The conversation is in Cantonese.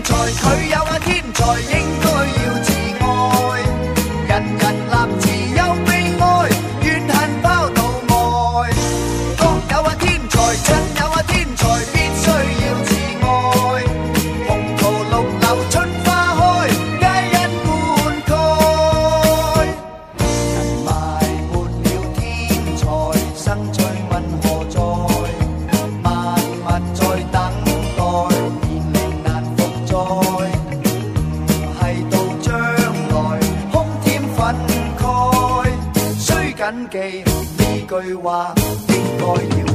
才，佢有啊天才，應該要自愛。人人立志有悲哀，怨恨拋到外。各有啊天才，真有啊天才，必須要自愛。紅桃綠柳春花開，皆因灌溉。人埋沒了天才，生趣問何在？萬物在等待，年齡難復載。唔係到將來，空添憤慨。須謹記呢句話，應該要